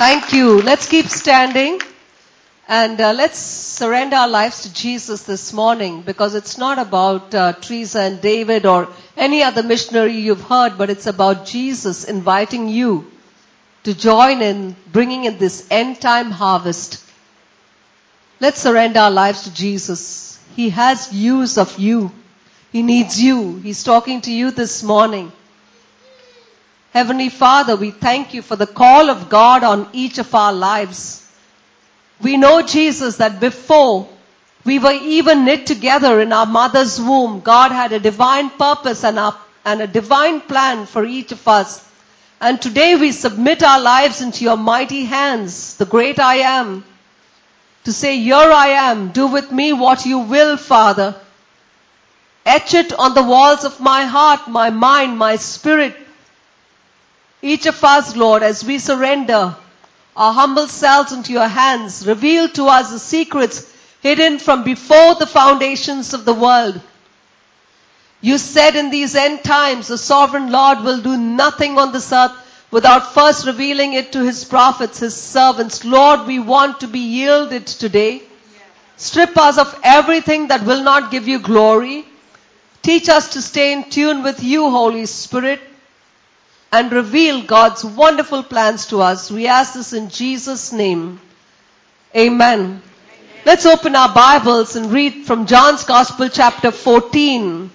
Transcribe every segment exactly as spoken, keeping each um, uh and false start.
Thank you. Let's keep standing and uh, let's surrender our lives to Jesus this morning, because it's not about uh, Teresa and David or any other missionary you've heard, but it's about Jesus inviting you to join in bringing in this end time harvest. Let's surrender our lives to Jesus. He has use of you. He needs you. He's talking to you this morning. Heavenly Father, we thank you for the call of God on each of our lives. We know, Jesus, that before we were even knit together in our mother's womb, God had a divine purpose and a, and a divine plan for each of us. And today we submit our lives into your mighty hands, the great I am, to say, here I am, do with me what you will, Father. Etch it on the walls of my heart, my mind, my spirit. Each of us, Lord, as we surrender our humble selves into your hands, reveal to us the secrets hidden from before the foundations of the world. You said in these end times, the sovereign Lord will do nothing on this earth without first revealing it to his prophets, his servants. Lord, we want to be yielded today. Strip us of everything that will not give you glory. Teach us to stay in tune with you, Holy Spirit, and reveal God's wonderful plans to us. We ask this in Jesus' name. Amen. Amen. Let's open our Bibles and read from John's Gospel chapter fourteen.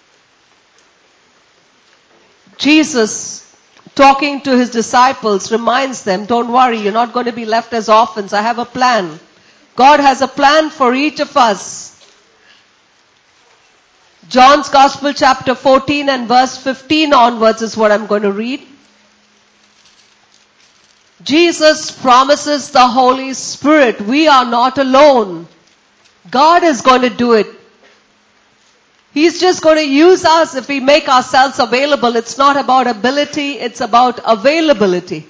Jesus, talking to his disciples, reminds them, don't worry, you're not going to be left as orphans. I have a plan. God has a plan for each of us. John's Gospel chapter fourteen and verse fifteen onwards is what I'm going to read. Jesus promises the Holy Spirit. We are not alone. God is going to do it. He's just going to use us if we make ourselves available. It's not about ability, it's about availability.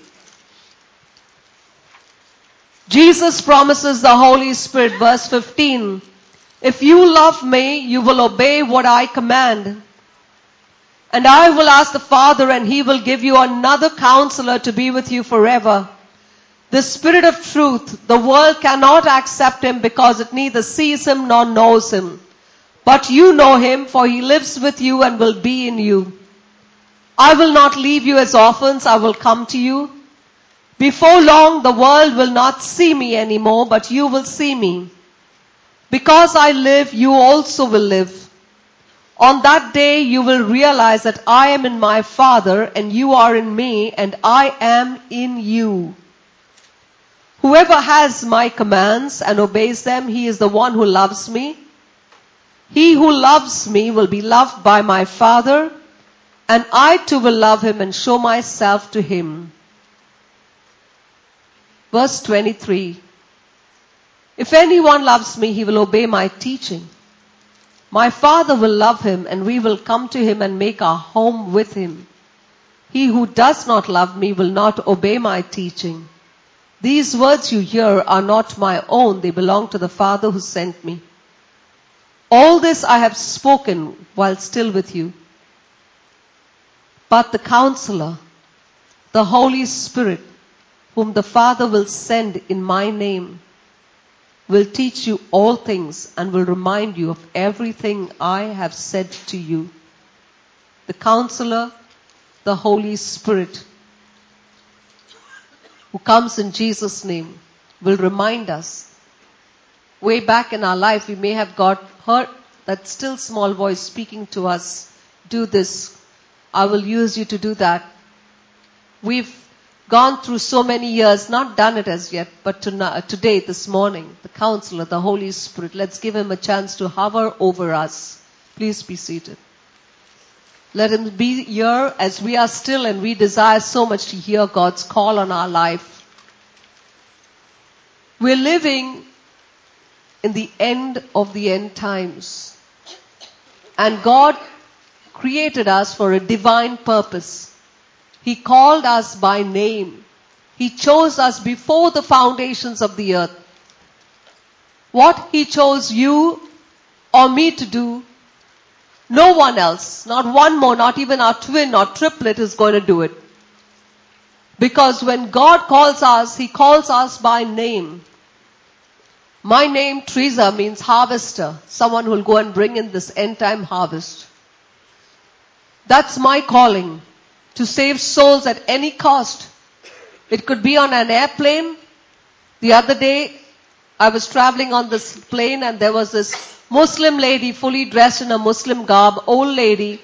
Jesus promises the Holy Spirit, verse fifteen. If you love me, you will obey what I command. And I will ask the Father, and he will give you another counselor to be with you forever. The Spirit of truth. The world cannot accept him because it neither sees him nor knows him. But you know him, for he lives with you and will be in you. I will not leave you as orphans, I will come to you. Before long, the world will not see me anymore, but you will see me. Because I live, you also will live. On that day, you will realize that I am in my Father, and you are in me, and I am in you. Whoever has my commands and obeys them, he is the one who loves me. He who loves me will be loved by my Father, and I too will love him and show myself to him. Verse twenty-three. If anyone loves me, he will obey my teaching. My Father will love him, and we will come to him and make our home with him. He who does not love me will not obey my teaching. These words you hear are not my own. They belong to the Father who sent me. All this I have spoken while still with you. But the Counselor, the Holy Spirit, whom the Father will send in my name, will teach you all things and will remind you of everything I have said to you. The Counselor, the Holy Spirit, who comes in Jesus' name, will remind us. Way back in our life, we may have got hurt, that still small voice speaking to us, do this. I will use you to do that. We've gone through so many years, not done it as yet, but to, today, this morning, the Counselor, the Holy Spirit, let's give him a chance to hover over us. Please be seated. Let him be here as we are still, and we desire so much to hear God's call on our life. We're living in the end of the end times. And God created us for a divine purpose. He called us by name. He chose us before the foundations of the earth. What he chose you or me to do, no one else, not one more, not even our twin or triplet is going to do it. Because when God calls us, He calls us by name. My name, Teresa, means harvester. Someone who will go and bring in this end time harvest. That's my calling. To save souls at any cost. It could be on an airplane. The other day, I was traveling on this plane and there was this Muslim lady fully dressed in a Muslim garb, old lady,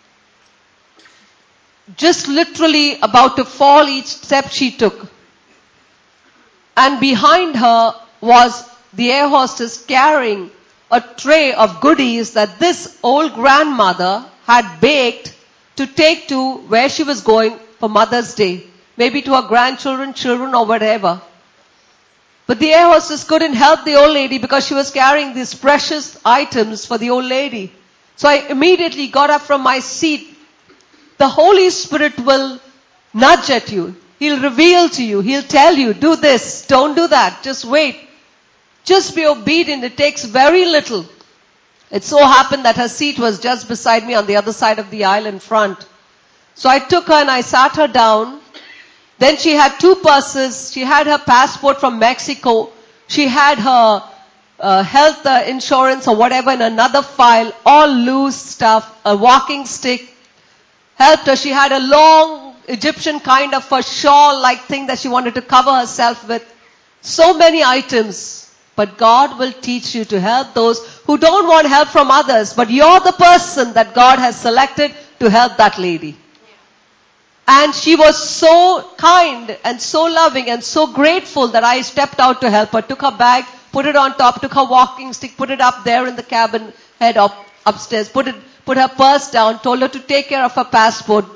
just literally about to fall each step she took. And behind her was the air hostess carrying a tray of goodies that this old grandmother had baked to take to where she was going for Mother's Day. Maybe to her grandchildren, children or whatever. But the air hostess couldn't help the old lady because she was carrying these precious items for the old lady. So I immediately got up from my seat. The Holy Spirit will nudge at you. He'll reveal to you. He'll tell you, do this, don't do that, just wait. Just be obedient. It takes very little. It so happened that her seat was just beside me on the other side of the aisle in front. So I took her and I sat her down. Then she had two purses. She had her passport from Mexico. She had her uh, health uh, insurance or whatever in another file, all loose stuff, a walking stick. Helped her. She had a long Egyptian kind of a shawl-like thing that she wanted to cover herself with. So many items. But God will teach you to help those who don't want help from others. But you're the person that God has selected to help that lady. And she was so kind and so loving and so grateful that I stepped out to help her. Took her bag, put it on top, took her walking stick, put it up there in the cabin, head up upstairs, put it, put her purse down, told her to take care of her passport.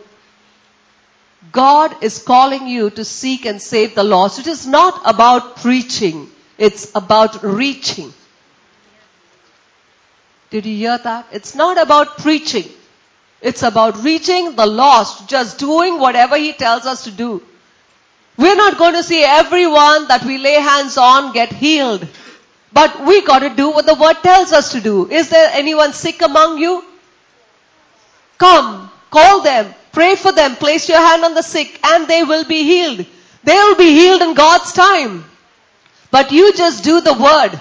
God is calling you to seek and save the lost. It is not about preaching. It's about reaching. Did you hear that? It's not about preaching. It's about reaching the lost, just doing whatever He tells us to do. We're not going to see everyone that we lay hands on get healed. But we got to do what the Word tells us to do. Is there anyone sick among you? Come, call them, pray for them, place your hand on the sick, and they will be healed. They will be healed in God's time. But you just do the Word.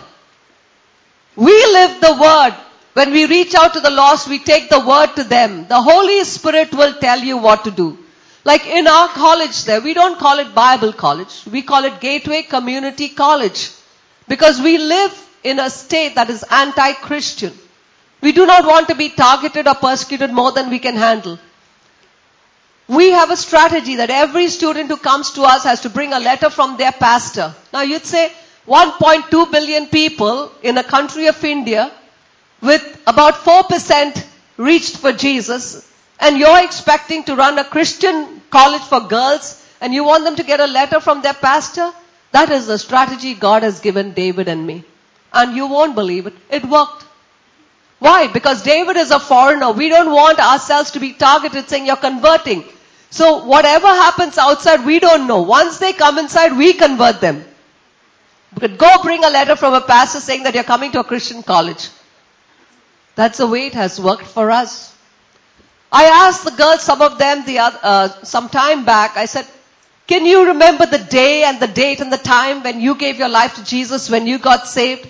We live the Word. When we reach out to the lost, we take the Word to them. The Holy Spirit will tell you what to do. Like in our college there, we don't call it Bible college. We call it Gateway Community College. Because we live in a state that is anti-Christian. We do not want to be targeted or persecuted more than we can handle. We have a strategy that every student who comes to us has to bring a letter from their pastor. Now you'd say one point two billion people in a country of India with about four percent reached for Jesus, and you're expecting to run a Christian college for girls and you want them to get a letter from their pastor? That is the strategy God has given David and me. And you won't believe it. It worked. Why? Because David is a foreigner. We don't want ourselves to be targeted saying you're converting. So whatever happens outside, we don't know. Once they come inside, we convert them. But go bring a letter from a pastor saying that you're coming to a Christian college. That's the way it has worked for us. I asked the girls, some of them, the other, uh, some time back, I said, can you remember the day and the date and the time when you gave your life to Jesus, when you got saved?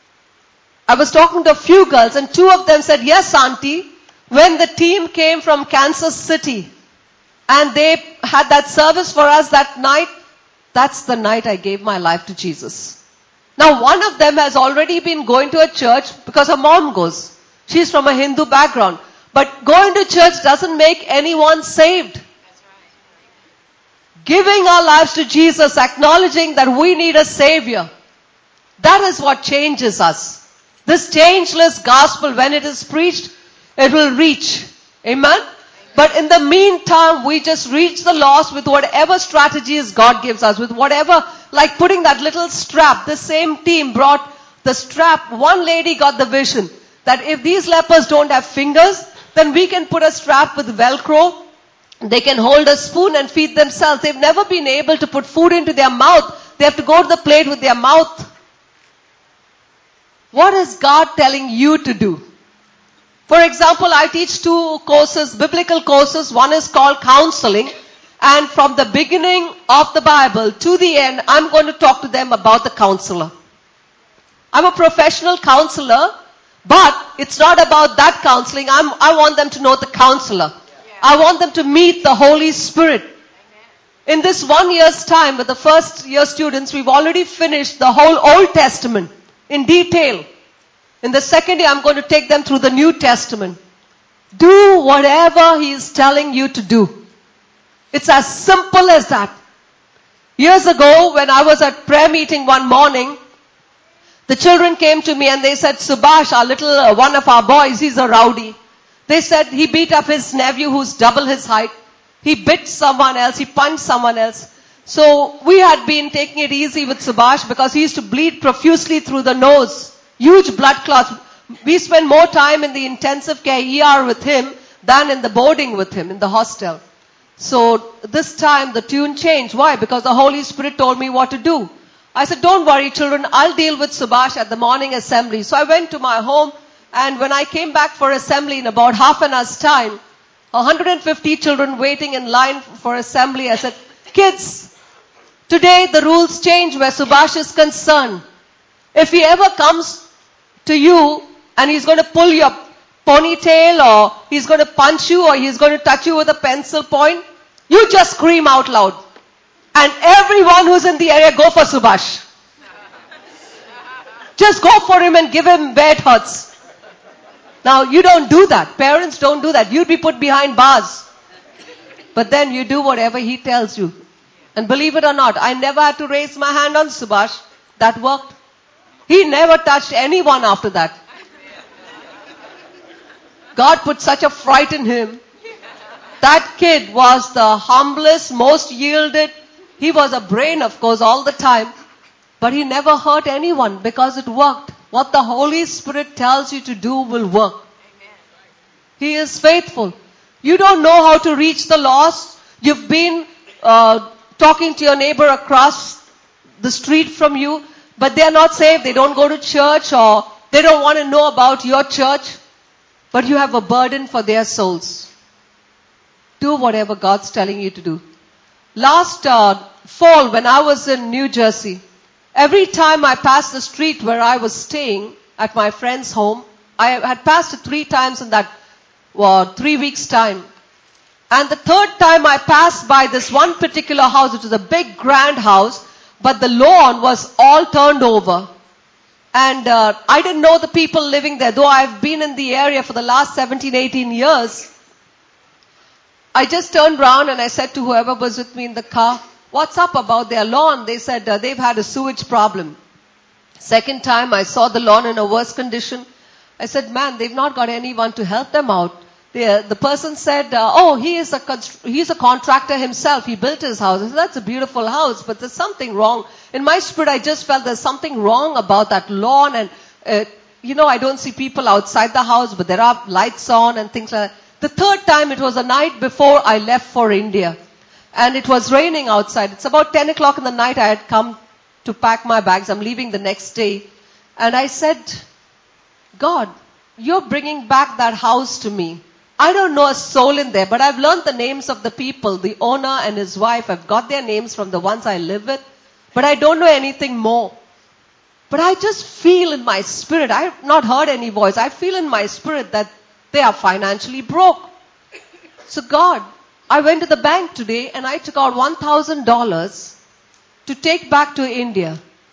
I was talking to a few girls and two of them said, yes, auntie, when the team came from Kansas City and they had that service for us that night, that's the night I gave my life to Jesus. Now one of them has already been going to a church because her mom goes. She's from a Hindu background. But going to church doesn't make anyone saved. That's right. Giving our lives to Jesus, acknowledging that we need a Savior, that is what changes us. This changeless gospel, when it is preached, it will reach. Amen? Amen? But in the meantime, we just reach the lost with whatever strategies God gives us, with whatever, like putting that little strap. The same team brought the strap. One lady got the vision that if these lepers don't have fingers, then we can put a strap with Velcro. They can hold a spoon and feed themselves. They've never been able to put food into their mouth. They have to go to the plate with their mouth. What is God telling you to do? For example, I teach two courses, biblical courses. One is called counseling And from the beginning of the Bible to the end, I'm going to talk to them about the counselor. I'm a professional counselor, but it's not about that counseling. I'm, I want them to know the counselor. I want them to meet the Holy Spirit. In this one year's time with the first year students, we've already finished the whole Old Testament in detail. In the second year, I'm going to take them through the New Testament. Do whatever He is telling you to do. It's as simple as that. Years ago, when I was at prayer meeting one morning, the children came to me and they said, Subhash, our little, uh, one of our boys, he's a rowdy. They said he beat up his nephew who's double his height. He bit someone else. He punched someone else. So we had been taking it easy with Subhash because he used to bleed profusely through the nose. Huge blood clots. We spent more time in the intensive care E R with him than in the boarding with him in the hostel. So this time the tune changed. Why? Because the Holy Spirit told me what to do. I said, don't worry children, I'll deal with Subhash at the morning assembly. So I went to my home, and when I came back for assembly in about half an hour's time, one hundred fifty children waiting in line for assembly. I said, kids, today the rules change where Subhash is concerned. If he ever comes to you and he's going to pull your ponytail, or he's going to punch you, or he's going to touch you with a pencil point, you just scream out loud. And everyone who's in the area, go for Subhash. Just go for him and give him where it hurts. Now, you don't do that. Parents don't do that. You'd be put behind bars. But then you do whatever he tells you. And believe it or not, I never had to raise my hand on Subhash. That worked. He never touched anyone after that. God put such a fright in him. That kid was the humblest, most yielded. He was a brain, of course, all the time. But he never hurt anyone because it worked. What the Holy Spirit tells you to do will work. Amen. He is faithful. You don't know how to reach the lost. You've been uh, talking to your neighbor across the street from you, but they're not saved. They don't go to church, or they don't want to know about your church. But you have a burden for their souls. Do whatever God's telling you to do. Last uh, fall, when I was in New Jersey, every time I passed the street where I was staying at my friend's home, I had passed it three times in that uh, three weeks' time. And the third time I passed by this one particular house, which was a big grand house, but the lawn was all turned over. And uh, I didn't know the people living there, though I've been in the area for the last seventeen, eighteen years. I just turned around and I said to whoever was with me in the car, what's up about their lawn? They said uh, they've had a sewage problem. Second time I saw the lawn in a worse condition. I said, man, they've not got anyone to help them out. They, uh, the person said, uh, oh, he is a const- he's a contractor himself. He built his house. I said, that's a beautiful house, but there's something wrong. In my spirit, I just felt there's something wrong about that lawn. And, uh, you know, I don't see people outside the house, but there are lights on and things like that. The third time, it was a night before I left for India. And it was raining outside. It's about ten o'clock in the night. I had come to pack my bags. I'm leaving the next day. And I said, God, you're bringing back that house to me. I don't know a soul in there, but I've learned the names of the people, the owner and his wife. I've got their names from the ones I live with, but I don't know anything more. But I just feel in my spirit, I've not heard any voice, I feel in my spirit that they are financially broke. So God, I went to the bank today and I took out one thousand dollars to take back to India.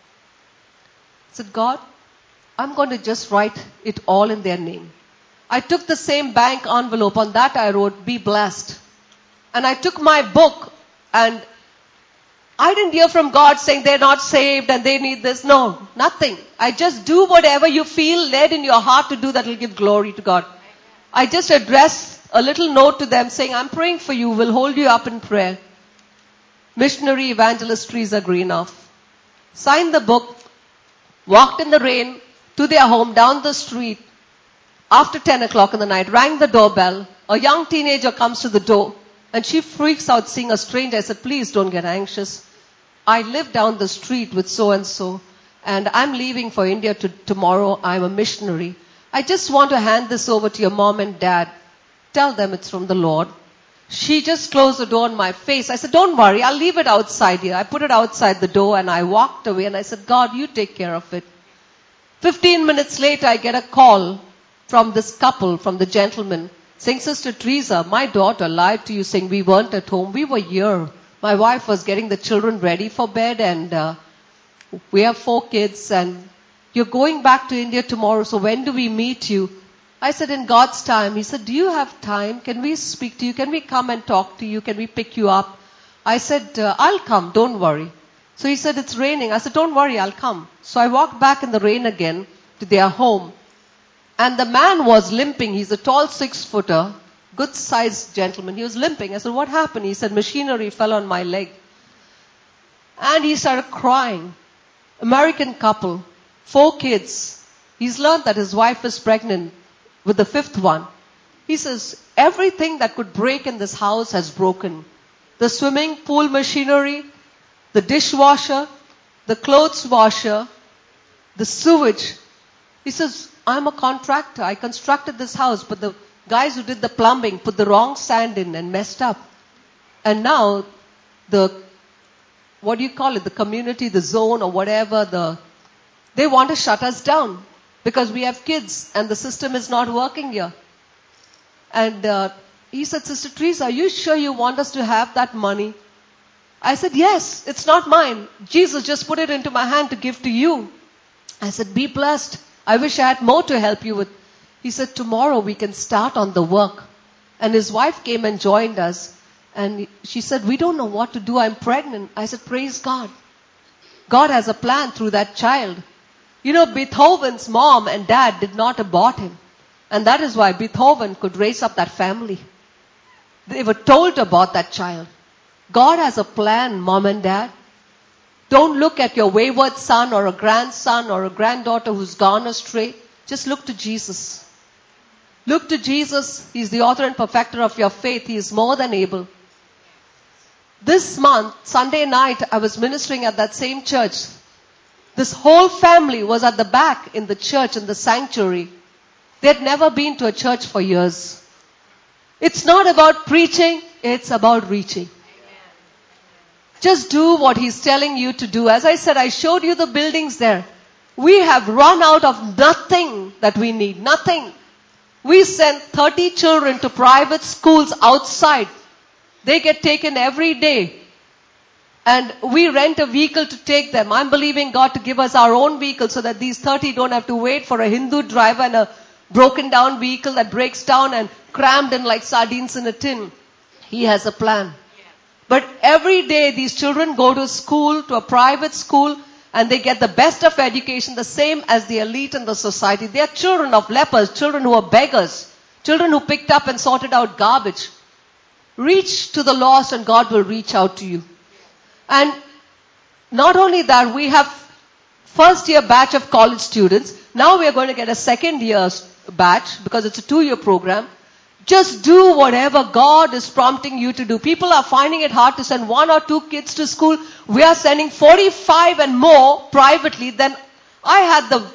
I said, God, I'm going to just write it all in their name. I took the same bank envelope. On that I wrote, be blessed. And I took my book, and I didn't hear from God saying they're not saved and they need this. No, nothing. I just do whatever you feel led in your heart to do that will give glory to God. I just addressed a little note to them saying, I'm praying for you. We'll hold you up in prayer. Missionary Evangelist Teresa Greenough. Signed the book, walked in the rain to their home down the street. After ten o'clock in the night, rang the doorbell. A young teenager comes to the door and she freaks out seeing a stranger. I said, please don't get anxious. I live down the street with so-and-so and I'm leaving for India to, tomorrow. I'm a missionary. I just want to hand this over to your mom and dad. Tell them it's from the Lord. She just closed the door on my face. I said, don't worry, I'll leave it outside here. I put it outside the door and I walked away and I said, God, you take care of it. Fifteen minutes later, I get a call from this couple, from the gentleman, saying, Sister Teresa, my daughter lied to you saying we weren't at home. We were here. My wife was getting the children ready for bed and uh, we have four kids and you're going back to India tomorrow, so when do we meet you? I said, in God's time. He said, do you have time? Can we speak to you? Can we come and talk to you? Can we pick you up? I said, uh, I'll come, don't worry. So he said, it's raining. I said, don't worry, I'll come. So I walked back in the rain again to their home. And the man was limping. He's a tall six-footer, good-sized gentleman. He was limping. I said, what happened? He said, machinery fell on my leg. And he started crying. American couple, four kids. He's learned that his wife is pregnant with the fifth one. He says, everything that could break in this house has broken. The swimming pool machinery, the dishwasher, the clothes washer, the sewage. He says, I'm a contractor. I constructed this house, but the guys who did the plumbing put the wrong sand in and messed up. And now the, what do you call it, the community, the zone or whatever, the, they want to shut us down because we have kids and the system is not working here. And uh, he said, Sister Teresa, are you sure you want us to have that money? I said, yes, it's not mine. Jesus just put it into my hand to give to you. I said, be blessed. I wish I had more to help you with. He said, tomorrow we can start on the work. And his wife came and joined us. And she said, we don't know what to do. I'm pregnant. I said, praise God. God has a plan through that child. You know, Beethoven's mom and dad did not abort him. And that is why Beethoven could raise up that family. They were told to abort that child. God has a plan, mom and dad. Don't look at your wayward son or a grandson or a granddaughter who's gone astray. Just look to Jesus. Look to Jesus. He's the author and perfecter of your faith. He is more than able. This month, Sunday night, I was ministering at that same church. This whole family was at the back in the church, in the sanctuary. They had never been to a church for years. It's not about preaching, it's about reaching. Just do what he's telling you to do. As I said, I showed you the buildings there. We have run out of nothing that we need. Nothing. We send thirty children to private schools outside. They get taken every day. And we rent a vehicle to take them. I'm believing God to give us our own vehicle so that these thirty don't have to wait for a Hindu driver and a broken down vehicle that breaks down and crammed in like sardines in a tin. He has a plan. But every day these children go to school, to a private school, and they get the best of education, the same as the elite in the society. They are children of lepers, children who are beggars, children who picked up and sorted out garbage. Reach to the lost and God will reach out to you. And not only that, we have first year batch of college students. Now we are going to get a second year batch because it's a two-year program. Just do whatever God is prompting you to do. People are finding it hard to send one or two kids to school. We are sending forty-five and more privately. Then I had the,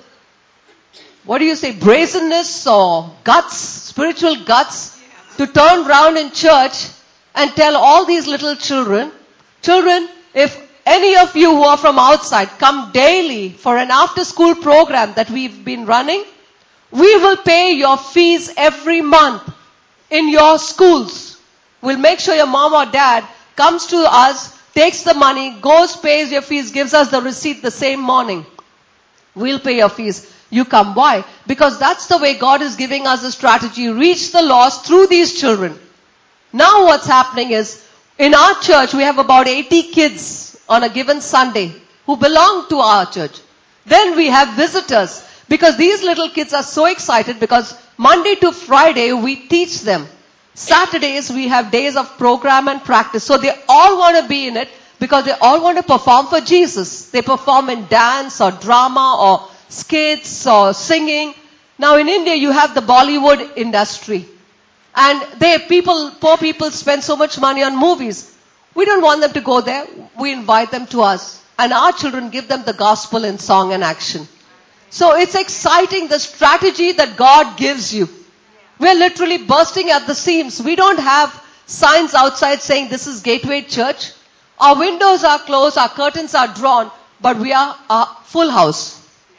what do you say, brazenness or guts, spiritual guts, to turn round in church and tell all these little children, children, if any of you who are from outside come daily for an after-school program that we've been running, we will pay your fees every month. In your schools. We'll make sure your mom or dad comes to us, takes the money, goes, pays your fees, gives us the receipt the same morning. We'll pay your fees. You come. Why? Because that's the way God is giving us a strategy. Reach the lost through these children. Now what's happening is, in our church we have about eighty kids on a given Sunday who belong to our church. Then we have visitors. Because these little kids are so excited because Monday to Friday we teach them. Saturdays we have days of program and practice. So they all want to be in it because they all want to perform for Jesus. They perform in dance or drama or skits or singing. Now in India you have the Bollywood industry. And they people, poor people spend so much money on movies. We don't want them to go there. We invite them to us. And our children give them the gospel in song and action. So it's exciting, the strategy that God gives you. We're literally bursting at the seams. We don't have signs outside saying this is Gateway Church. Our windows are closed, our curtains are drawn, but we are a full house.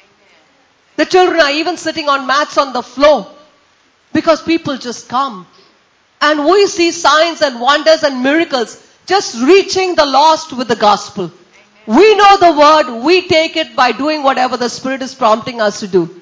The children are even sitting on mats on the floor because people just come. And we see signs and wonders and miracles just reaching the lost with the gospel. We know the word, we take it by doing whatever the Spirit is prompting us to do.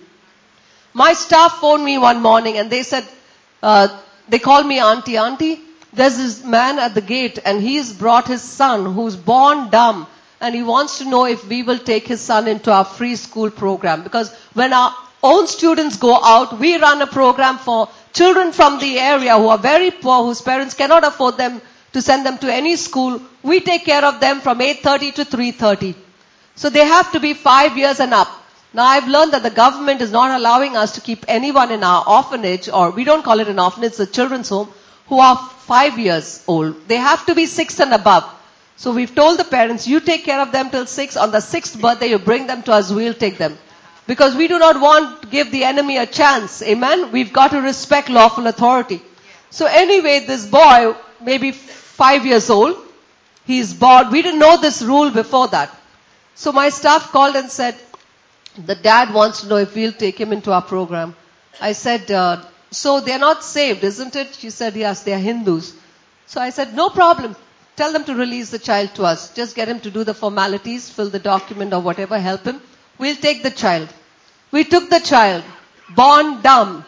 My staff phoned me one morning and they said, uh, they called me auntie, auntie, there's this man at the gate and he's brought his son who's born dumb and he wants to know if we will take his son into our free school program. Because when our own students go out, we run a program for children from the area who are very poor, whose parents cannot afford them to send them to any school. We take care of them from eight thirty to three thirty. So they have to be five years and up. Now I've learned that the government is not allowing us to keep anyone in our orphanage, or we don't call it an orphanage, it's a children's home, who are five years old. They have to be six and above. So we've told the parents, you take care of them till six. On the sixth birthday, you bring them to us, we'll take them. Because we do not want to give the enemy a chance. Amen? We've got to respect lawful authority. So anyway, this boy, maybe five years old, he's bored. We didn't know this rule before that. So my staff called and said, the dad wants to know if we'll take him into our program. I said, uh, so they're not saved, isn't it? She said, yes, they're Hindus. So I said, no problem. Tell them to release the child to us. Just get him to do the formalities, fill the document or whatever, help him. We'll take the child. We took the child, born dumb.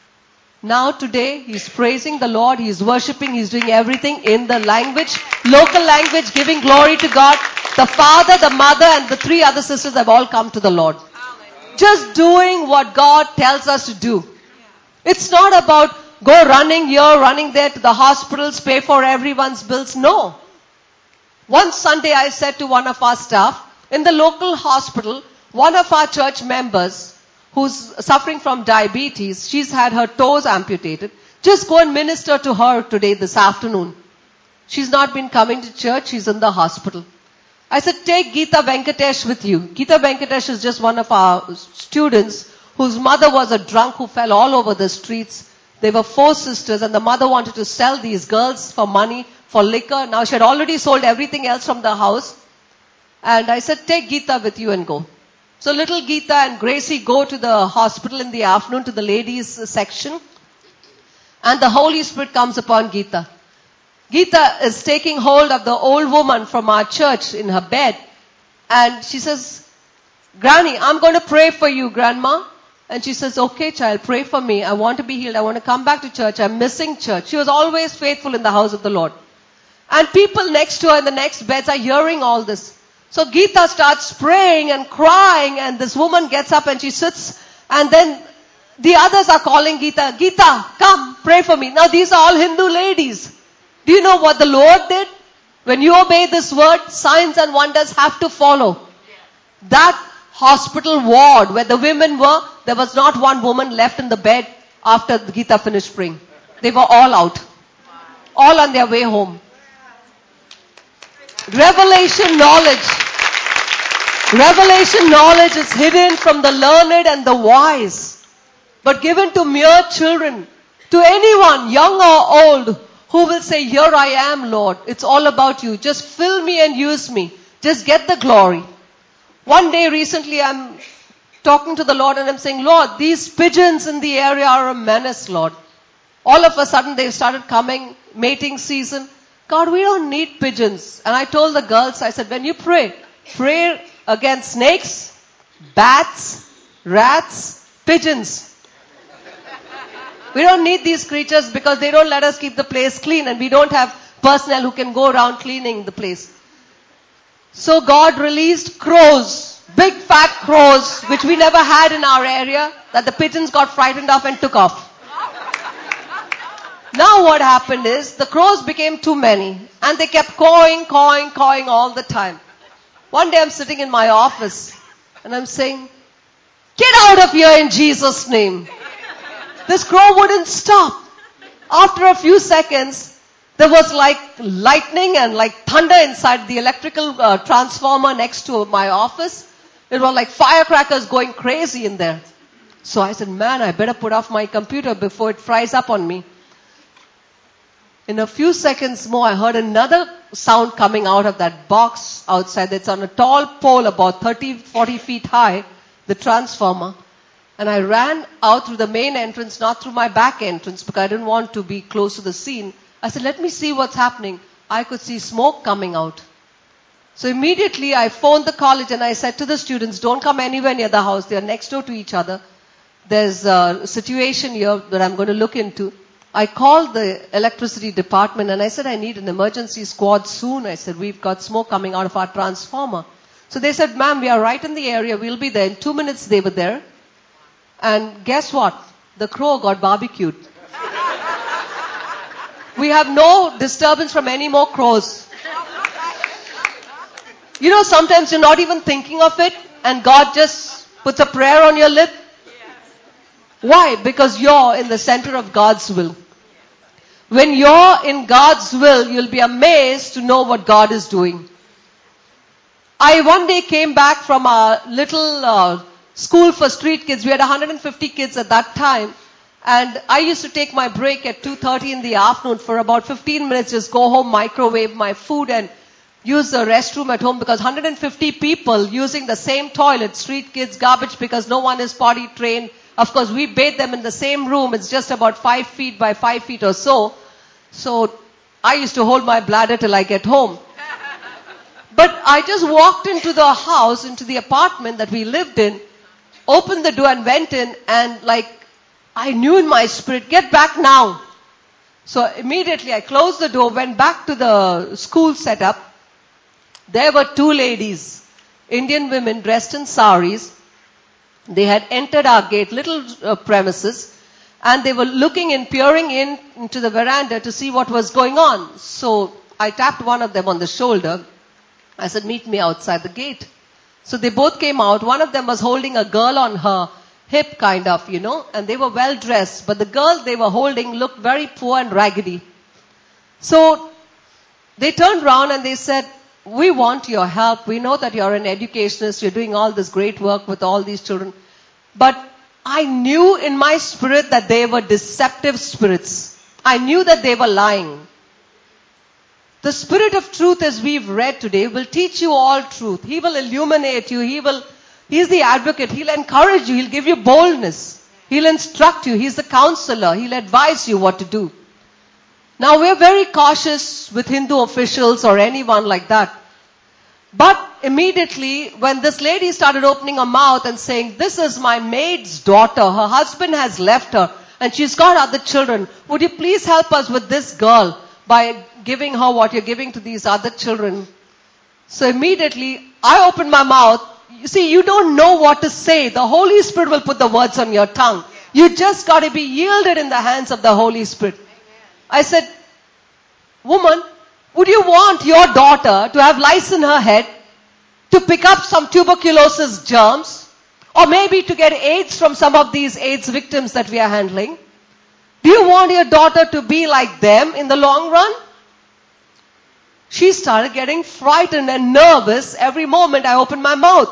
Now today, he's praising the Lord, he's worshipping, he's doing everything in the language, local language, giving glory to God. The father, the mother, and the three other sisters have all come to the Lord. Just doing what God tells us to do. It's not about go running here, running there to the hospitals, pay for everyone's bills. No. One Sunday I said to one of our staff, in the local hospital, one of our church members who's suffering from diabetes, she's had her toes amputated. Just go and minister to her today, this afternoon. She's not been coming to church, she's in the hospital. I said, take Geeta Venkatesh with you. Geeta Venkatesh is just one of our students whose mother was a drunk who fell all over the streets. They were four sisters and the mother wanted to sell these girls for money, for liquor. Now she had already sold everything else from the house. And I said, take Geeta with you and go. So little Geeta and Gracie go to the hospital in the afternoon to the ladies section. And the Holy Spirit comes upon Geeta. Geeta is taking hold of the old woman from our church in her bed. And she says, Granny, I'm going to pray for you, Grandma. And she says, okay, child, pray for me. I want to be healed. I want to come back to church. I'm missing church. She was always faithful in the house of the Lord. And people next to her in the next beds are hearing all this. So Geeta starts praying and crying, and this woman gets up and she sits, and then the others are calling Geeta, Geeta, come, pray for me. Now these are all Hindu ladies. Do you know what the Lord did? When you obey this word, signs and wonders have to follow. That hospital ward where the women were, there was not one woman left in the bed after Geeta finished praying. They were all out. All on their way home. Revelation knowledge. Revelation knowledge is hidden from the learned and the wise, but given to mere children, to anyone, young or old, who will say, here I am, Lord. It's all about you. Just fill me and use me. Just get the glory. One day recently I'm talking to the Lord and I'm saying, Lord, these pigeons in the area are a menace, Lord. All of a sudden they started coming, mating season. God, we don't need pigeons. And I told the girls, I said, when you pray, pray against snakes, bats, rats, pigeons. We don't need these creatures because they don't let us keep the place clean, and we don't have personnel who can go around cleaning the place. So God released crows, big fat crows, which we never had in our area, that the pigeons got frightened of and took off. Now what happened is, the crows became too many, and they kept cawing, cawing, cawing all the time. One day I'm sitting in my office, and I'm saying, get out of here in Jesus' name. This crow wouldn't stop. After a few seconds, there was like lightning and like thunder inside the electrical uh, transformer next to my office. It was like firecrackers going crazy in there. So I said, man, I better put off my computer before it fries up on me. In a few seconds more, I heard another sound coming out of that box outside. That's on a tall pole about thirty, forty feet high, the transformer. And I ran out through the main entrance, not through my back entrance, because I didn't want to be close to the scene. I said, let me see what's happening. I could see smoke coming out. So immediately I phoned the college and I said to the students, don't come anywhere near the house. They are next door to each other. There's a situation here that I'm going to look into. I called the electricity department and I said, I need an emergency squad soon. I said, we've got smoke coming out of our transformer. So they said, ma'am, we are right in the area. We'll be there. In two minutes they were there. And guess what? The crow got barbecued. We have no disturbance from any more crows. You know, sometimes you're not even thinking of it and God just puts a prayer on your lip. Why? Because you're in the center of God's will. When you're in God's will, you'll be amazed to know what God is doing. I one day came back from a little uh, school for street kids. We had one hundred fifty kids at that time. And I used to take my break at two thirty in the afternoon for about fifteen minutes, just go home, microwave my food and use the restroom at home, because one hundred fifty people using the same toilet, street kids, garbage, because no one is potty trained. Of course, we bathe them in the same room. It's just about five feet by five feet or so. So I used to hold my bladder till I get home. But I just walked into the house, into the apartment that we lived in, opened the door and went in, and like, I knew in my spirit, get back now. So immediately I closed the door, went back to the school setup. There were two ladies, Indian women dressed in saris. They had entered our gate, little uh, premises, and they were looking in, peering in into the veranda to see what was going on. So I tapped one of them on the shoulder. I said, meet me outside the gate. So they both came out. One of them was holding a girl on her hip, kind of, you know, and they were well dressed. But the girl they were holding looked very poor and raggedy. So they turned around and they said, we want your help. We know that you're an educationist. You're doing all this great work with all these children. But I knew in my spirit that they were deceptive spirits. I knew that they were lying. The Spirit of truth, as we've read today, will teach you all truth. He will illuminate you. He will, He's the advocate. He'll encourage you. He'll give you boldness. He'll instruct you. He's the counselor. He'll advise you what to do. Now, we're very cautious with Hindu officials or anyone like that. But immediately, when this lady started opening her mouth and saying, this is my maid's daughter, her husband has left her, and she's got other children. Would you please help us with this girl by giving her what you're giving to these other children? So immediately, I opened my mouth. You see, you don't know what to say. The Holy Spirit will put the words on your tongue. You just got to be yielded in the hands of the Holy Spirit. I said, woman, would you want your daughter to have lice in her head, to pick up some tuberculosis germs, or maybe to get AIDS from some of these AIDS victims that we are handling? Do you want your daughter to be like them in the long run? She started getting frightened and nervous every moment I opened my mouth.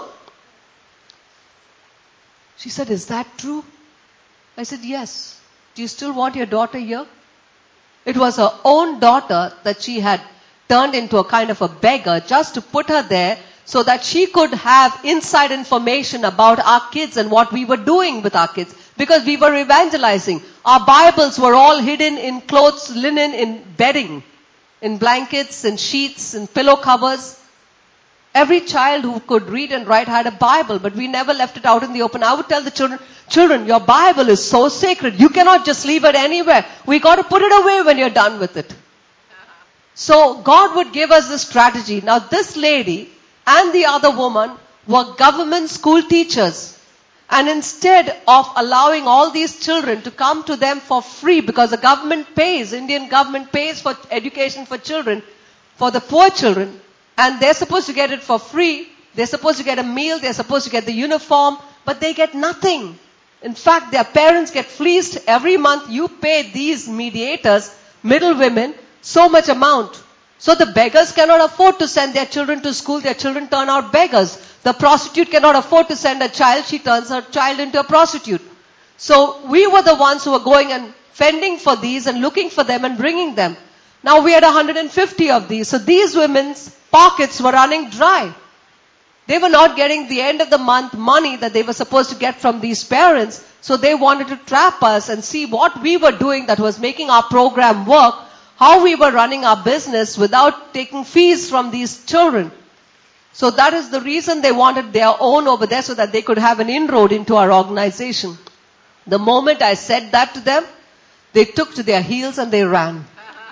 She said, is that true? I said, yes. Do you still want your daughter here? It was her own daughter that she had turned into a kind of a beggar just to put her there so that she could have inside information about our kids and what we were doing with our kids. Because we were evangelizing. Our Bibles were all hidden in clothes, linen, in bedding, in blankets, in sheets, in pillow covers. Every child who could read and write had a Bible, but we never left it out in the open. I would tell the children, children, your Bible is so sacred. You cannot just leave it anywhere. We got to put it away when you're done with it. So God would give us this strategy. Now this lady and the other woman were government school teachers. And instead of allowing all these children to come to them for free, because the government pays, Indian government pays for education for children, for the poor children, and they're supposed to get it for free. They're supposed to get a meal. They're supposed to get the uniform. But they get nothing. In fact, their parents get fleeced every month. You pay these mediators, middle women, so much amount. So the beggars cannot afford to send their children to school. Their children turn out beggars. The prostitute cannot afford to send a child. She turns her child into a prostitute. So we were the ones who were going and fending for these and looking for them and bringing them. Now we had one hundred fifty of these. So these women's pockets were running dry. They were not getting the end of the month money that they were supposed to get from these parents. So they wanted to trap us and see what we were doing that was making our program work, how we were running our business without taking fees from these children. So that is the reason they wanted their own over there, so that they could have an inroad into our organization. The moment I said that to them, they took to their heels and they ran.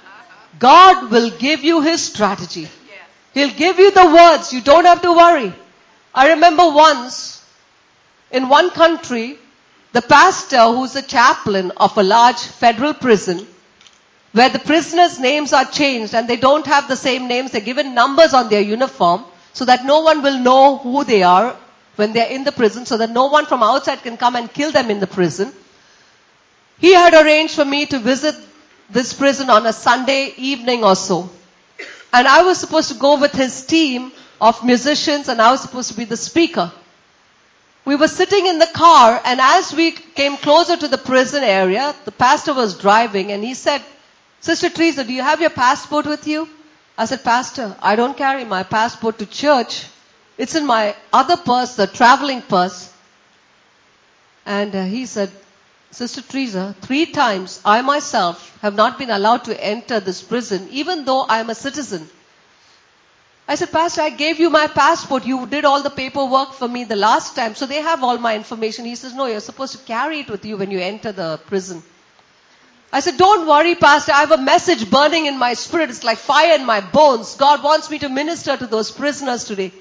God will give you His strategy. He'll give you the words. You don't have to worry. I remember once, in one country, the pastor who's a chaplain of a large federal prison, where the prisoners' names are changed and they don't have the same names, they're given numbers on their uniform so that no one will know who they are when they're in the prison, so that no one from outside can come and kill them in the prison. He had arranged for me to visit this prison on a Sunday evening or so. And I was supposed to go with his team of musicians, and I was supposed to be the speaker. We were sitting in the car, and as we came closer to the prison area, the pastor was driving, and he said, "Sister Teresa, do you have your passport with you?" I said, "Pastor, I don't carry my passport to church. It's in my other purse, the traveling purse." And uh, he said, "Sister Teresa, three times I myself have not been allowed to enter this prison, even though I am a citizen." I said, "Pastor, I gave you my passport. You did all the paperwork for me the last time, so they have all my information." He says, "No, you're supposed to carry it with you when you enter the prison." I said, "Don't worry, Pastor. I have a message burning in my spirit. It's like fire in my bones. God wants me to minister to those prisoners today."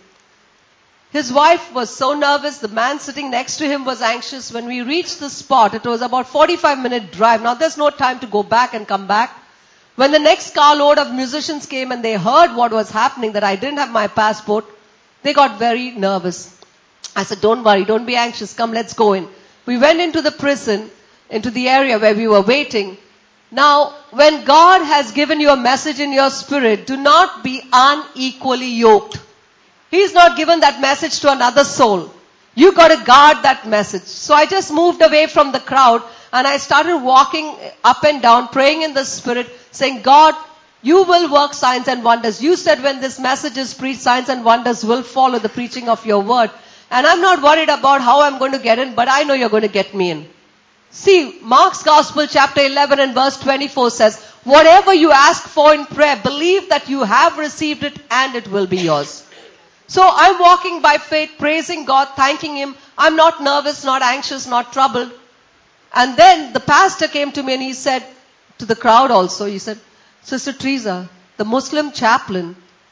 His wife was so nervous. The man sitting next to him was anxious. When we reached the spot, it was about forty-five minute drive. Now there's no time to go back and come back. When the next carload of musicians came and they heard what was happening, that I didn't have my passport, they got very nervous. I said, "Don't worry, don't be anxious. Come, let's go in." We went into the prison, into the area where we were waiting. Now, when God has given you a message in your spirit, do not be unequally yoked. He's not given that message to another soul. You got to guard that message. So I just moved away from the crowd and I started walking up and down, praying in the spirit, saying, "God, you will work signs and wonders. You said when this message is preached, signs and wonders will follow the preaching of your word. And I'm not worried about how I'm going to get in, but I know you're going to get me in." See, Mark's Gospel chapter eleven and verse twenty-four says, "Whatever you ask for in prayer, believe that you have received it and it will be yours." So I'm walking by faith, praising God, thanking Him. I'm not nervous, not anxious, not troubled. And then the pastor came to me and he said to the crowd also, he said, "Sister Teresa, the Muslim chaplain,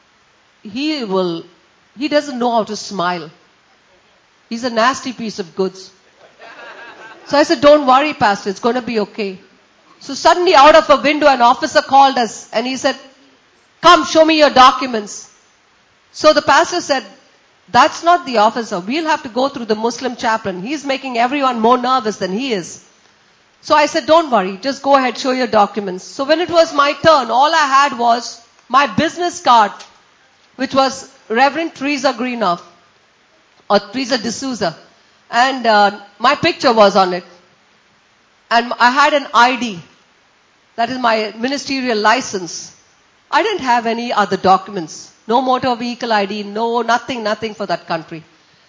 he will, he doesn't know how to smile. He's a nasty piece of goods." So I said, "Don't worry, Pastor, it's going to be okay." So suddenly out of a window, an officer called us and he said, "Come, show me your documents." So the pastor said, "That's not the officer. We'll have to go through the Muslim chaplain. He's making everyone more nervous than he is." So I said, "Don't worry, just go ahead, show your documents." So when it was my turn, all I had was my business card, which was Reverend Teresa Greenough, or Teresa D'Souza. And uh, my picture was on it. And I had an I D. That is my ministerial license. I didn't have any other documents. No motor vehicle I D, no, nothing, nothing for that country.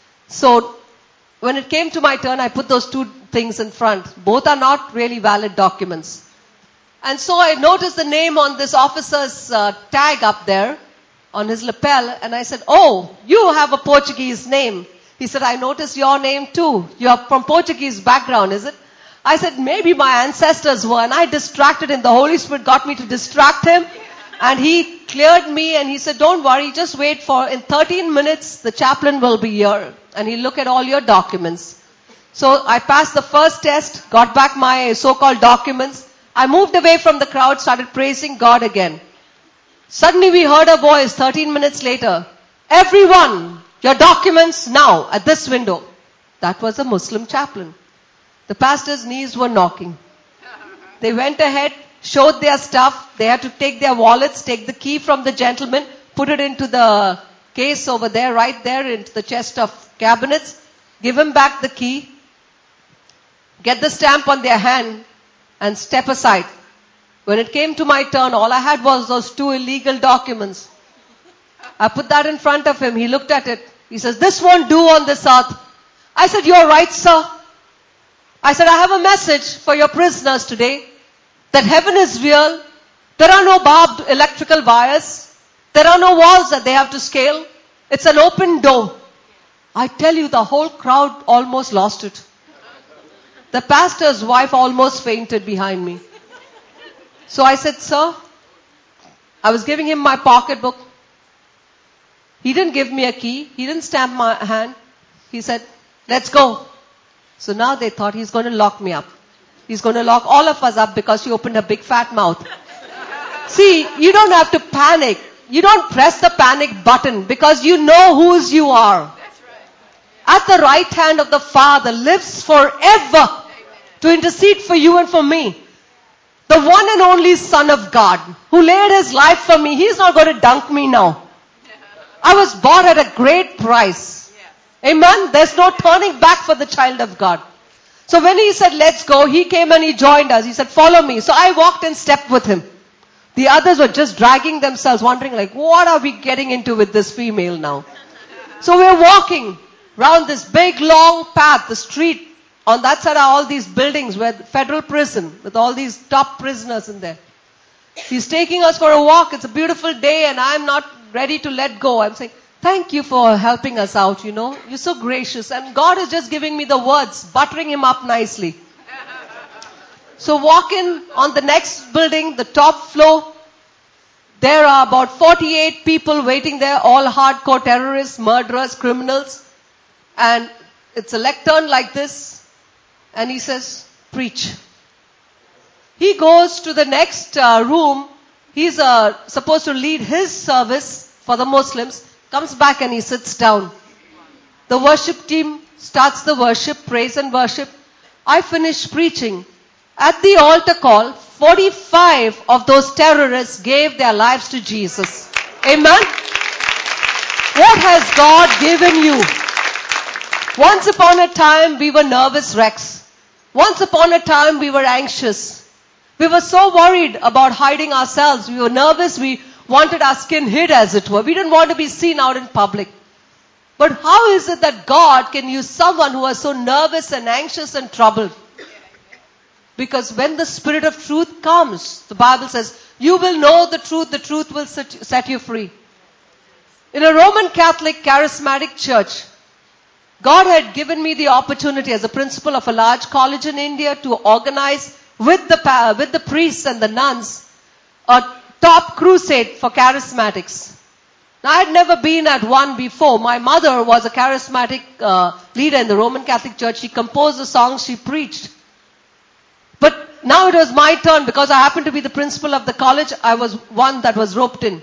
So when it came to my turn, I put those two things in front. Both are not really valid documents. And so I noticed the name on this officer's uh, tag up there on his lapel, and I said, "Oh, you have a Portuguese name." He said, "I noticed your name too. You're from Portuguese background, is it?" I said, "Maybe my ancestors were," and I distracted him. The Holy Spirit got me to distract him. And he cleared me and he said, "Don't worry, just wait for, in thirteen minutes, the chaplain will be here. And he'll look at all your documents." So I passed the first test, got back my so-called documents. I moved away from the crowd, started praising God again. Suddenly we heard a voice thirteen minutes later, "Everyone, your documents now at this window." That was a Muslim chaplain. The pastor's knees were knocking. They went ahead, showed their stuff. They had to take their wallets, take the key from the gentleman, put it into the case over there, right there into the chest of cabinets, give him back the key, get the stamp on their hand, and step aside. When it came to my turn, all I had was those two illegal documents. I put that in front of him. He looked at it. He says, this won't do on this earth. I said, you're right, sir. I said, I have a message for your prisoners today. That heaven is real. There are no barbed electrical wires. There are no walls that they have to scale. It's an open door. I tell you, the whole crowd almost lost it. The pastor's wife almost fainted behind me. So I said, sir, I was giving him my pocketbook. He didn't give me a key. He didn't stamp my hand. He said, let's go. So now they thought he's going to lock me up. He's going to lock all of us up because she opened a big fat mouth. See, you don't have to panic. You don't press the panic button because you know whose you are. That's right. At the right hand of the Father lives forever to intercede for you and for me. The one and only Son of God who laid his life for me. He's not going to dunk me now. I was bought at a great price. Amen. There's no turning back for the child of God. So when he said, let's go, he came and he joined us. He said, follow me. So I walked in step with him. The others were just dragging themselves, wondering like, what are we getting into with this female now? So we're walking round this big long path, the street. On that side are all these buildings where the federal prison with all these top prisoners in there. He's taking us for a walk. It's a beautiful day and I'm not ready to let go. I'm saying, thank you for helping us out, you know. You're so gracious. And God is just giving me the words, buttering him up nicely. So walk in on the next building, the top floor. There are about forty-eight people waiting there, all hardcore terrorists, murderers, criminals. And it's a lectern like this. And he says, preach. He goes to the next uh, room. He's uh, supposed to lead his service for the Muslims. Comes back and he sits down. The worship team starts the worship, praise and worship. I finish preaching. At the altar call, forty-five of those terrorists gave their lives to Jesus. Amen? What has God given you? Once upon a time, we were nervous wrecks. Once upon a time, we were anxious. We were so worried about hiding ourselves. We were nervous. We wanted our skin hid, as it were. We didn't want to be seen out in public. But how is it that God can use someone who was so nervous and anxious and troubled? Because when the Spirit of truth comes, the Bible says, you will know the truth, the truth will set, set you free. In a Roman Catholic charismatic church, God had given me the opportunity as a principal of a large college in India to organize with the, with the priests and the nuns a top crusade for charismatics. Now, I had never been at one before. My mother was a charismatic uh, leader in the Roman Catholic Church. She composed the songs, she preached. But now it was my turn because I happened to be the principal of the college. I was one that was roped in.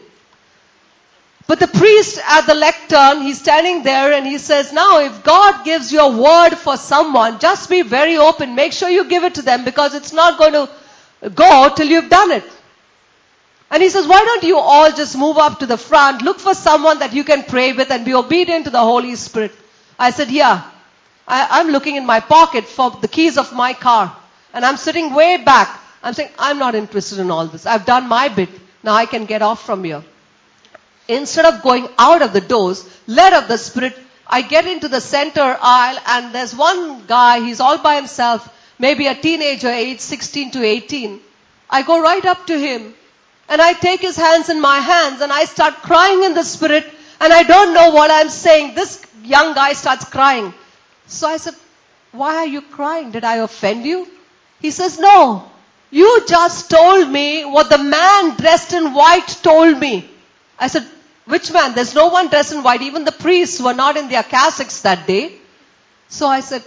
But the priest at the lectern, he's standing there and he says, now if God gives you a word for someone, just be very open. Make sure you give it to them because it's not going to go till you've done it. And he says, why don't you all just move up to the front, look for someone that you can pray with and be obedient to the Holy Spirit. I said, yeah, I, I'm looking in my pocket for the keys of my car. And I'm sitting way back. I'm saying, I'm not interested in all this. I've done my bit. Now I can get off from here. Instead of going out of the doors, led of the Spirit, I get into the center aisle and there's one guy, he's all by himself, maybe a teenager, age sixteen to eighteen. I go right up to him and I take his hands in my hands and I start crying in the Spirit and I don't know what I'm saying. This young guy starts crying. So I said, why are you crying? Did I offend you? He says, no, you just told me what the man dressed in white told me. I said, which man? There's no one dressed in white. Even the priests were not in their cassocks that day. So I said,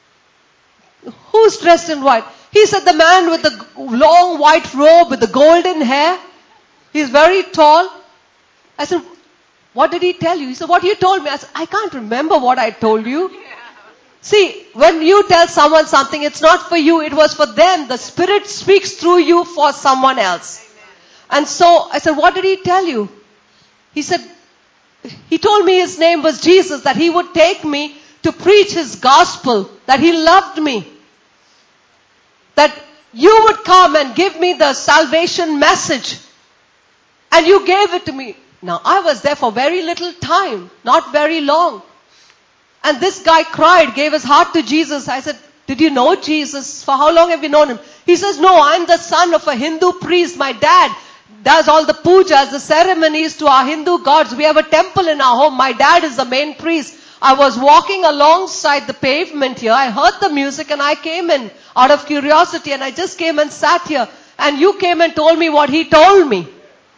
who's dressed in white? He said, the man with the long white robe with the golden hair. He's very tall. I said, what did he tell you? He said, what you told me. I said, I can't remember what I told you. Yeah. See, when you tell someone something, it's not for you, it was for them. The Spirit speaks through you for someone else. Amen. And so I said, what did he tell you? He said, he told me his name was Jesus, that he would take me to preach his gospel, that he loved me. That You would come and give me the salvation message. And you gave it to me. Now, I was there for very little time, not very long. And this guy cried, gave his heart to Jesus. I said, did you know Jesus? For how long have you known him? He says, no, I'm the son of a Hindu priest. My dad does all the pujas, the ceremonies to our Hindu gods. We have a temple in our home. My dad is the main priest. I was walking alongside the pavement here. I heard the music and I came in out of curiosity, and I just came and sat here. And you came and told me what he told me.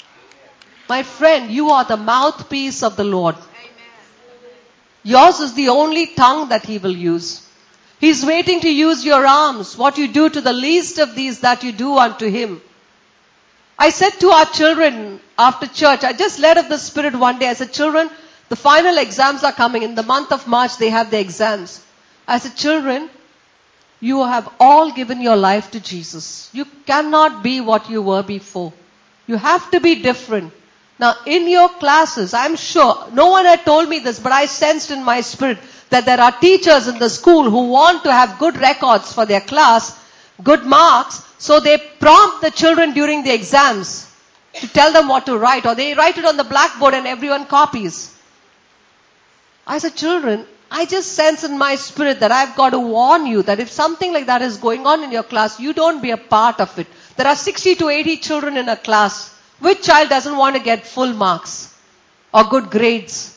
My friend, you are the mouthpiece of the Lord. Yours is the only tongue that he will use. He's waiting to use your arms. What you do to the least of these, that you do unto him. I said to our children after church, I just led of the Spirit one day. I said, children, the final exams are coming. In the month of March, they have the exams. I said, children, you have all given your life to Jesus. You cannot be what you were before. You have to be different. Now, in your classes, I'm sure, no one had told me this, but I sensed in my spirit that there are teachers in the school who want to have good records for their class, good marks, so they prompt the children during the exams to tell them what to write, or they write it on the blackboard and everyone copies. I said, children, I just sense in my spirit that I've got to warn you that if something like that is going on in your class, you don't be a part of it. There are sixty to eighty children in a class. Which child doesn't want to get full marks or good grades?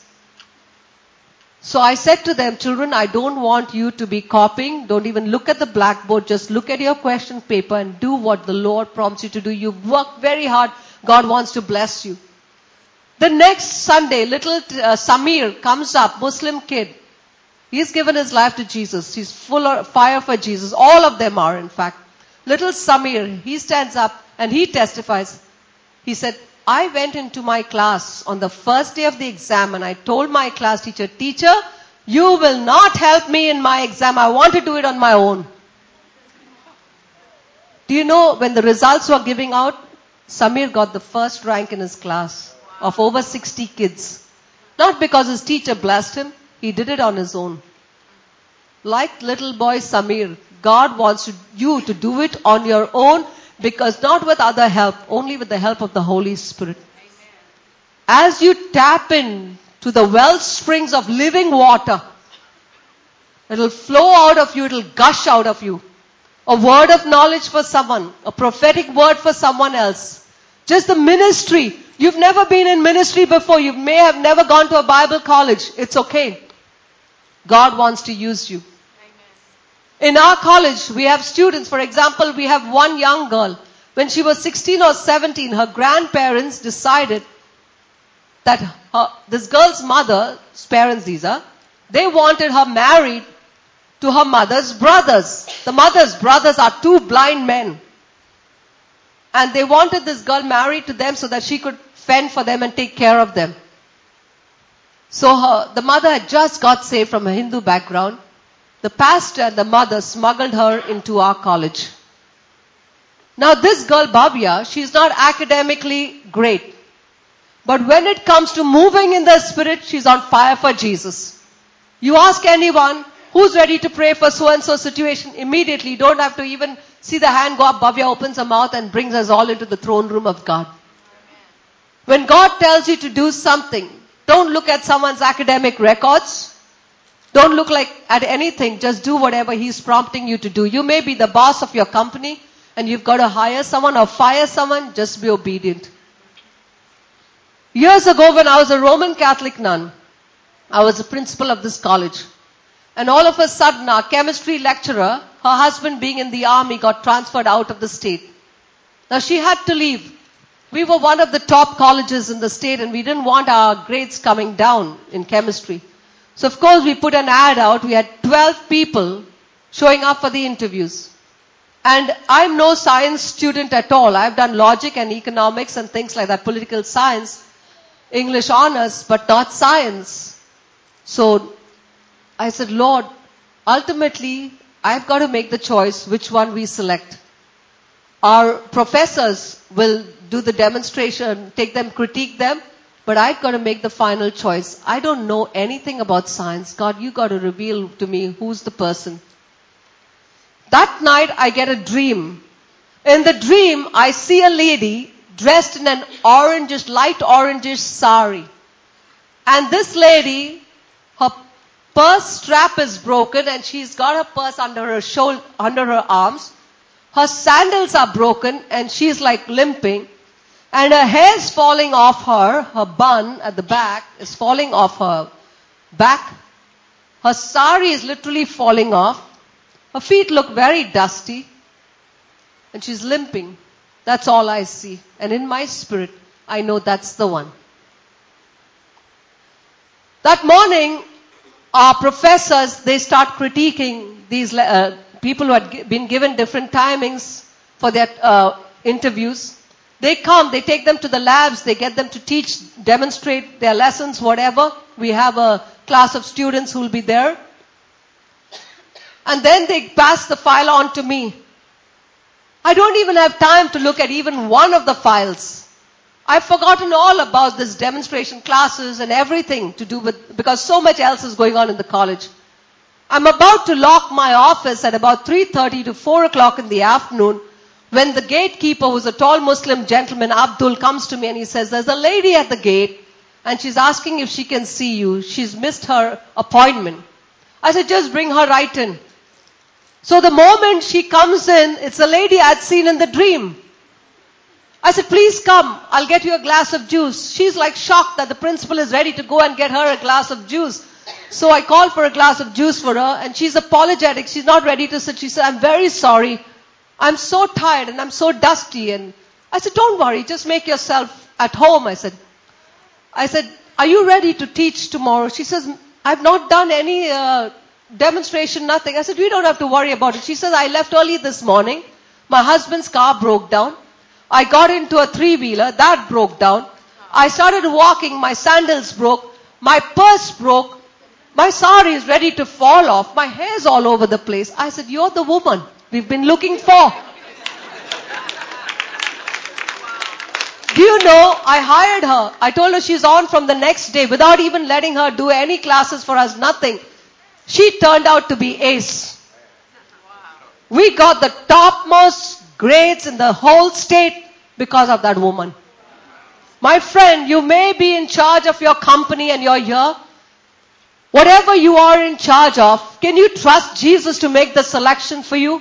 So I said to them, children, I don't want you to be copying. Don't even look at the blackboard. Just look at your question paper and do what the Lord prompts you to do. You've worked very hard. God wants to bless you. The next Sunday, little uh, Samir comes up, Muslim kid. He's given his life to Jesus. He's full of fire for Jesus. All of them are, in fact. Little Samir, he stands up and he testifies. He said, I went into my class on the first day of the exam and I told my class teacher, teacher, you will not help me in my exam. I want to do it on my own. Do you know when the results were giving out, Samir got the first rank in his class of over sixty kids. Not because his teacher blessed him, he did it on his own. Like little boy Samir, God wants you to do it on your own. Because not with other help, only with the help of the Holy Spirit. Amen. As you tap in to the well springs of living water, it'll flow out of you, it'll gush out of you. A word of knowledge for someone, a prophetic word for someone else. Just the ministry. You've never been in ministry before. You may have never gone to a Bible college. It's okay. God wants to use you. In our college, we have students. For example, we have one young girl. When she was sixteen or seventeen, her grandparents decided that her, this girl's mother's parents, these are, they wanted her married to her mother's brothers. The mother's brothers are two blind men. And they wanted this girl married to them so that she could fend for them and take care of them. So her, the mother had just got saved from a Hindu background. The pastor and the mother smuggled her into our college. Now this girl, Bhavya, she's not academically great. But when it comes to moving in the Spirit, she's on fire for Jesus. You ask anyone, who's ready to pray for so-and-so situation? Immediately, you don't have to even see the hand go up. Bhavya opens her mouth and brings us all into the throne room of God. When God tells you to do something, don't look at someone's academic records. Don't look like at anything. Just do whatever He's prompting you to do. You may be the boss of your company and you've got to hire someone or fire someone. Just be obedient. Years ago when I was a Roman Catholic nun, I was the principal of this college. And all of a sudden our chemistry lecturer, her husband being in the army, got transferred out of the state. Now she had to leave. We were one of the top colleges in the state and we didn't want our grades coming down in chemistry. So of course we put an ad out. We had twelve people showing up for the interviews. And I'm no science student at all. I've done logic and economics and things like that, political science, English honors, but not science. So I said, Lord, ultimately I've got to make the choice which one we select. Our professors will do the demonstration, take them, critique them. But I've got to make the final choice. I don't know anything about science. God, you got to reveal to me who's the person. That night I get a dream In the dream, I see a lady dressed in an orangish, light orangish sari. And this lady, her purse strap is broken and she's got her purse under her shoulder, under her arms. Her sandals are broken and she's like limping. And her hair's falling off her. Her bun at the back is falling off her back. Her sari is literally falling off. Her feet look very dusty. And she's limping. That's all I see. And in my spirit, I know that's the one. That morning, our professors, they start critiquing these uh, people who had g- been given different timings for their uh, interviews. They come, they take them to the labs, they get them to teach, demonstrate their lessons, whatever. We have a class of students who will be there. And then they pass the file on to me. I don't even have time to look at even one of the files. I've forgotten all about this demonstration classes and everything to do with, because so much else is going on in the college. I'm about to lock my office at about three thirty to four o'clock in the afternoon when the gatekeeper, who's a tall Muslim gentleman, Abdul, comes to me and he says, there's a lady at the gate and she's asking if she can see you. She's missed her appointment. I said, just bring her right in. So the moment she comes in, it's a lady I'd seen in the dream. I said, please come, I'll get you a glass of juice. She's like shocked that the principal is ready to go and get her a glass of juice. So I called for a glass of juice for her and she's apologetic. She's not ready to sit. She said, I'm very sorry. I'm so tired and I'm so dusty. And I said, don't worry, just make yourself at home. I said, I said, are you ready to teach tomorrow? She says, I've not done any uh, demonstration, nothing. I said, you don't have to worry about it. She says, I left early this morning. My husband's car broke down. I got into a three-wheeler. That broke down. I started walking. My sandals broke. My purse broke. My sari is ready to fall off. My hair's all over the place. I said, you're the woman we've been looking for. Do you know, I hired her. I told her she's on from the next day without even letting her do any classes for us, nothing. She turned out to be ace. We got the topmost grades in the whole state because of that woman. My friend, you may be in charge of your company and you're here. Whatever you are in charge of, can you trust Jesus to make the selection for you?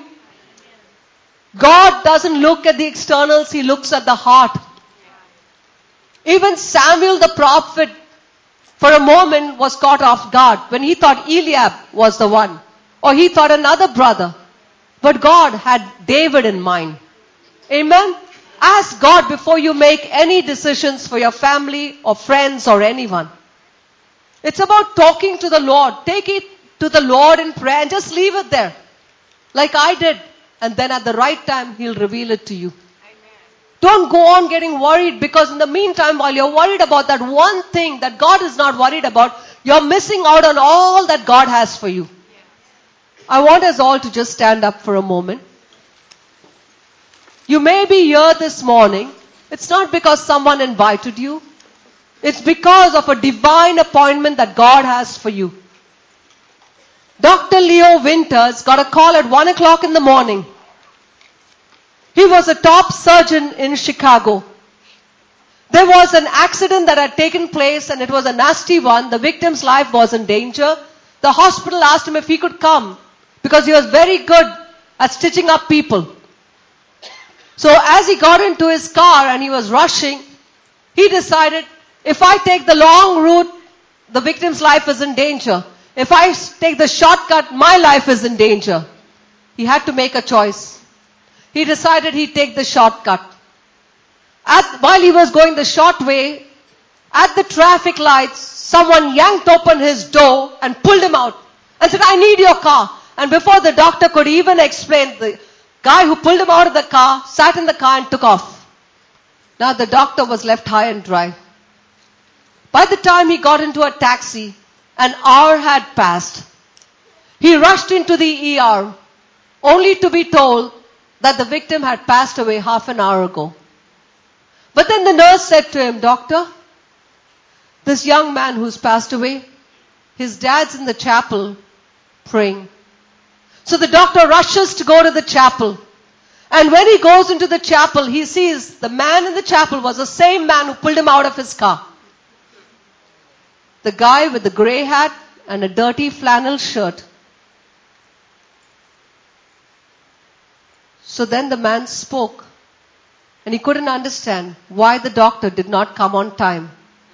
God doesn't look at the externals, He looks at the heart. Even Samuel the prophet, for a moment, was caught off guard when he thought Eliab was the one, or he thought another brother. But God had David in mind. Amen? Ask God before you make any decisions for your family or friends or anyone. It's about talking to the Lord. Take it to the Lord in prayer and just leave it there. Like I did. And then at the right time, He'll reveal it to you. Amen. Don't go on getting worried, because in the meantime, while you're worried about that one thing that God is not worried about, you're missing out on all that God has for you. Yes. I want us all to just stand up for a moment. You may be here this morning. It's not because someone invited you. It's because of a divine appointment that God has for you. Doctor Leo Winters got a call at one o'clock in the morning. He was a top surgeon in Chicago. There was an accident that had taken place and it was a nasty one. The victim's life was in danger. The hospital asked him if he could come because he was very good at stitching up people. So as he got into his car and he was rushing, he decided, if I take the long route, the victim's life is in danger. If I take the shortcut, my life is in danger. He had to make a choice. He decided he'd take the shortcut. At, while he was going the short way, at the traffic lights, someone yanked open his door and pulled him out and said, I need your car. And before the doctor could even explain, the guy who pulled him out of the car sat in the car and took off. Now the doctor was left high and dry. By the time he got into a taxi, an hour had passed. He rushed into the E R, only to be told that the victim had passed away half an hour ago. But then the nurse said to him, Doctor, this young man who's passed away, his dad's in the chapel praying. So the doctor rushes to go to the chapel. And when he goes into the chapel, he sees the man in the chapel was the same man who pulled him out of his car. The guy with the grey hat and a dirty flannel shirt. So then the man spoke. And he couldn't understand why the doctor did not come on time.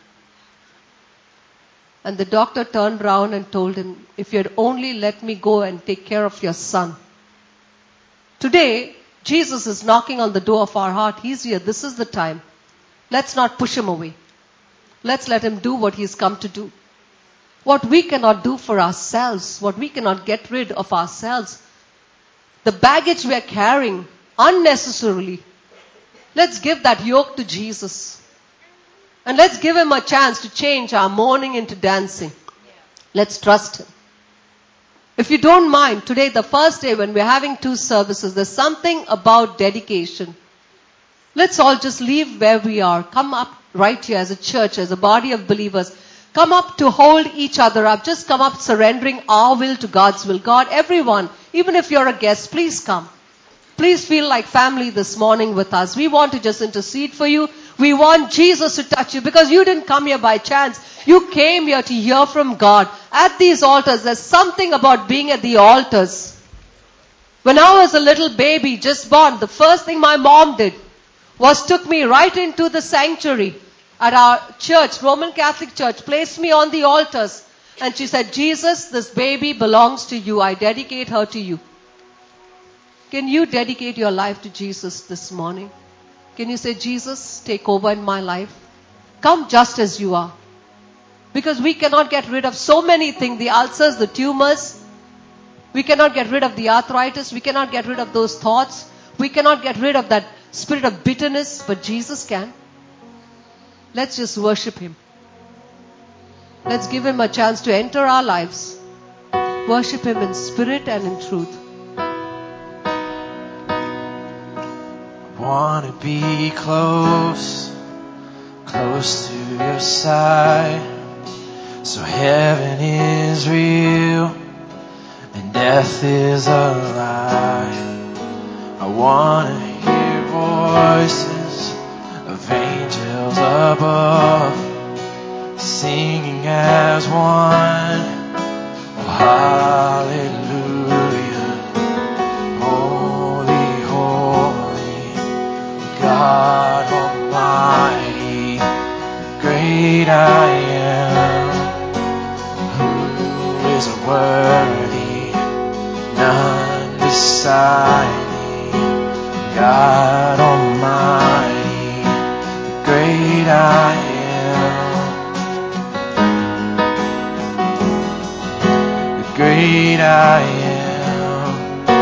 And the doctor turned round and told him, if you had only let me go and take care of your son. Today, Jesus is knocking on the door of our heart. He's here. This is the time. Let's not push him away. Let's let him do what he's come to do. What we cannot do for ourselves, what we cannot get rid of ourselves, the baggage we are carrying unnecessarily, let's give that yoke to Jesus. And let's give him a chance to change our mourning into dancing. Let's trust him. If you don't mind, today, the first day when we're having two services, there's something about dedication. Let's all just leave where we are. Come up right here as a church, as a body of believers. Come up to hold each other up. Just come up surrendering our will to God's will. God, everyone, even if you're a guest, please come. Please feel like family this morning with us. We want to just intercede for you. We want Jesus to touch you because you didn't come here by chance. You came here to hear from God. At these altars, there's something about being at the altars. When I was a little baby, just born, the first thing my mom did was took me right into the sanctuary at our church, Roman Catholic Church, placed me on the altars. And she said, Jesus, this baby belongs to you. I dedicate her to you. Can you dedicate your life to Jesus this morning? Can you say, Jesus, take over in my life? Come just as you are. Because we cannot get rid of so many things, the ulcers, the tumors. We cannot get rid of the arthritis. We cannot get rid of those thoughts. We cannot get rid of that spirit of bitterness, but Jesus can. Let's just worship him. Let's give him a chance to enter our lives. Worship him in spirit and in truth. I want to be close, close to your side. So heaven is real and death is a lie. I want to hear voices of angels above, singing as one. Oh, hallelujah. Holy, holy, God Almighty, great I am. Who is worthy? None beside thee. God Almighty, the great I am. The great I am.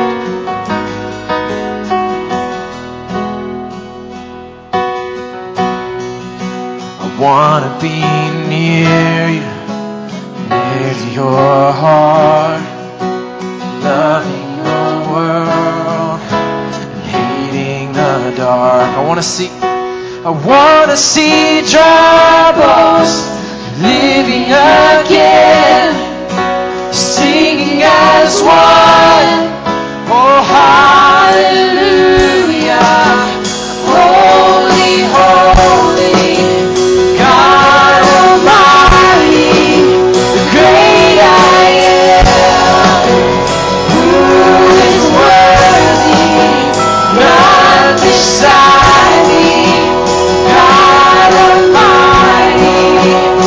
I want to be near you, near to your heart, loving the world and hating the dark. I want to see, I want to see dry bones living again, singing as one. Oh, hallelujah. Holy, holy, God Almighty, the great I am. Who is worthy? None beside thee. God Almighty,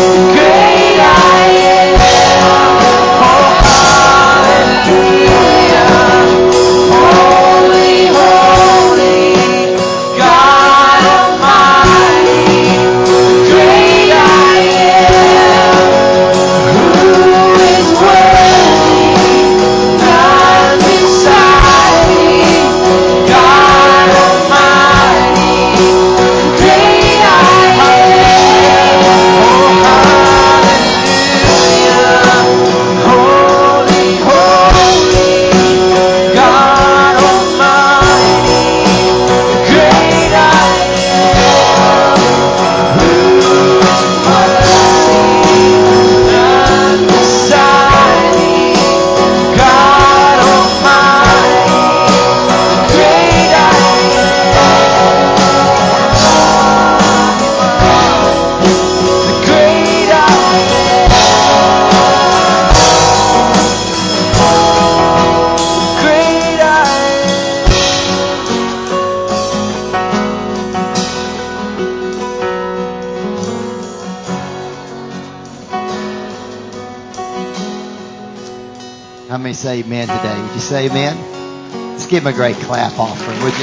How many say amen today? Would you say amen? Let's give him a great clap offering, would you?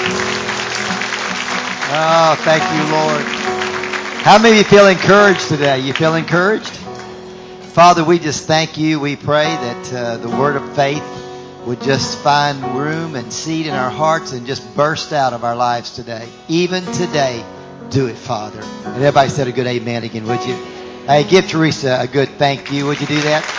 Oh, thank you, Lord. How many of you feel encouraged today? You feel encouraged? Father, we just thank you. We pray that uh, the word of faith would just find room and seed in our hearts and just burst out of our lives today. Even today, do it, Father. And everybody said a good amen again, would you? Hey, give Teresa a good thank you. Would you do that?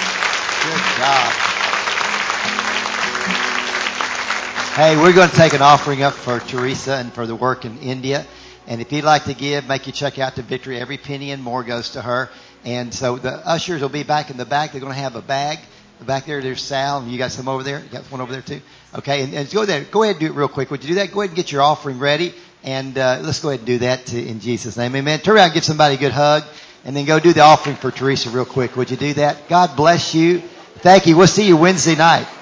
Good job. Hey, we're going to take an offering up for Teresa and for the work in India. And if you'd like to give, make your check out to Victory. Every penny and more goes to her. And so the ushers will be back in the back. They're going to have a bag. Back there, there's Sal. You got some over there? You got one over there too? Okay, and, and go there. Go ahead and do it real quick. Would you do that? Go ahead and get your offering ready. And uh, let's go ahead and do that to, in Jesus' name. Amen. Turn around and give somebody a good hug. And then go do the offering for Teresa real quick. Would you do that? God bless you. Thank you. We'll see you Wednesday night.